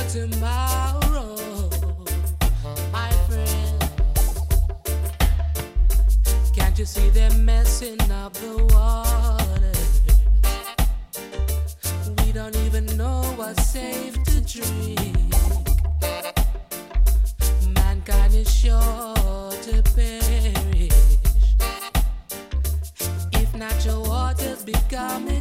tomorrow, my friend. Can't you see them messing up the water? We don't even know what's safe to drink. Mankind is sure to perish if natural waters become